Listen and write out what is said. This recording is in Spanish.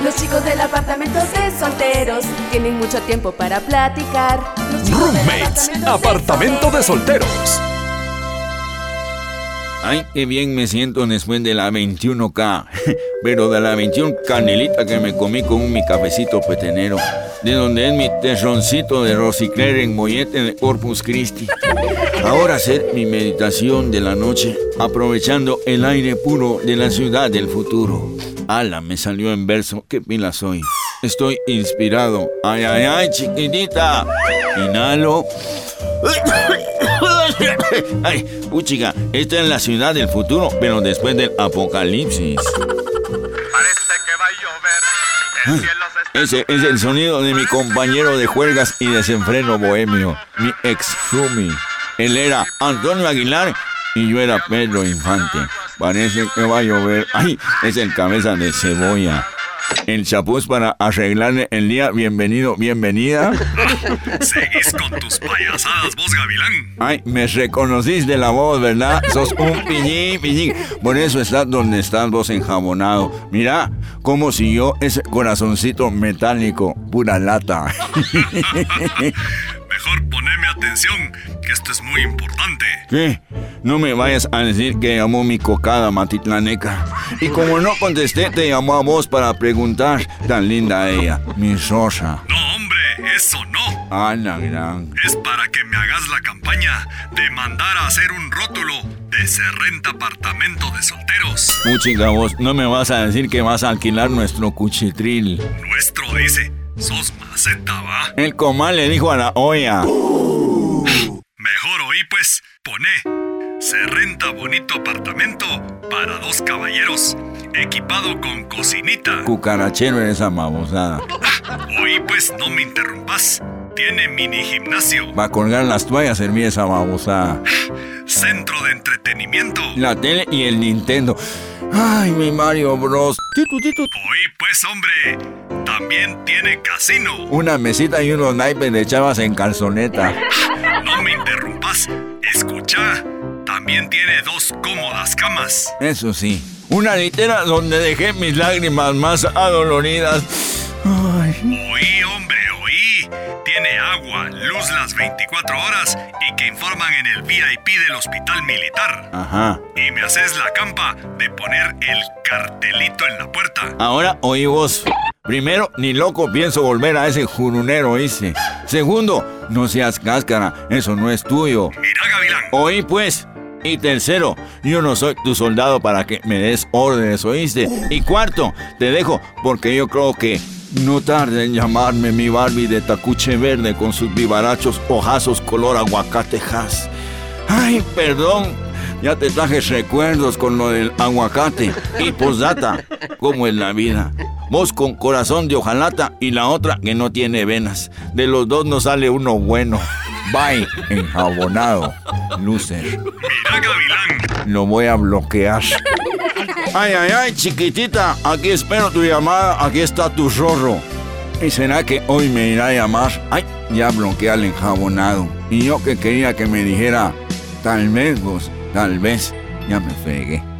Los chicos del apartamento de solteros tienen mucho tiempo para platicar. Roommates, apartamento de solteros. Ay, qué bien me siento después de la 21K. Pero de la 21 canelita que me comí con mi cafecito petenero. De donde es mi terroncito de Rosicler en mollete de Corpus Christi. Ahora hacer mi meditación de la noche, aprovechando el aire puro de la ciudad del futuro. Ala, me salió en verso, qué pila soy. Estoy inspirado. Ay, ay, ay, chiquitita. Inhalo. Ay, chica, esta es la ciudad del futuro, pero después del apocalipsis. Parece que va a llover. El cielo se está... Ese es el sonido de mi compañero de juergas y desenfreno bohemio, mi ex roomie. Él era Antonio Aguilar y yo era Pedro Infante. Parece que va a llover. Ay, es el cabeza de cebolla. El chapuz para arreglarle el día. Bienvenido, bienvenida. Seguís con tus payasadas, vos, Gavilán. Ay, me reconocís de la voz, ¿verdad? Sos un piñín. Por eso estás donde estás vos enjabonado. Mira, cómo siguió ese corazoncito metálico. Pura lata. Mejor poneme atención, que esto es muy importante. ¿Qué? No me vayas a decir que llamó mi cocada matitlaneca. Y como no contesté, te llamó a vos para preguntar. Tan linda ella, mi Rosa. No, hombre, eso no. Ah, la gran. Es para que me hagas la campaña de mandar a hacer un rótulo de Se Renta Apartamento de Solteros. Chica, vos no me vas a decir que vas a alquilar nuestro cuchitril. Nuestro, dice. Sos maceta, ¿va? El comal le dijo a la olla. Mejor oí, pues, poné. Se renta bonito apartamento para 2 caballeros, equipado con cocinita. Cucarachero eres esa babosada. Oí, pues, no me interrumpas. Tiene mini gimnasio. Va a colgar las toallas, serví esa babosada. Centro de entretenimiento. La tele y el Nintendo. Ay, mi Mario Bros. Oí, pues, hombre. También tiene casino. Una mesita y unos naipes de chavas en calzoneta. No me interrumpas. Escucha. También tiene 2 cómodas camas. Eso sí. Una litera donde dejé mis lágrimas más adoloridas. Ay. Oí, hombre, oí. Tiene agua, luz las 24 horas y que informan en el VIP del hospital militar. Ajá. Y me haces la campa de poner el cartelito en la puerta. Ahora oí vos. Primero, ni loco pienso volver a ese jurunero, ¿oíste? Segundo, no seas cáscara, eso no es tuyo. Mira, Gavilán. Oí pues. Y tercero, yo no soy tu soldado para que me des órdenes, ¿oíste? Y cuarto, te dejo porque yo creo que no tarde en llamarme mi Barbie de tacuche verde con sus vivarachos ojazos color aguacatejas. Ay, perdón, ya te traje recuerdos con lo del aguacate. Y posdata, ¿cómo es la vida? Vos con corazón de hojalata y la otra que no tiene venas. De los dos no sale uno bueno. Bye, enjabonado, loser. Mira, Gavilán. Lo voy a bloquear. Ay, ay, ay, chiquitita, aquí espero tu llamada, aquí está tu zorro. ¿Y será que hoy me irá a llamar? Ay, ya bloqueé al enjabonado. Y yo que quería que me dijera, tal vez vos, tal vez, ya me fregué.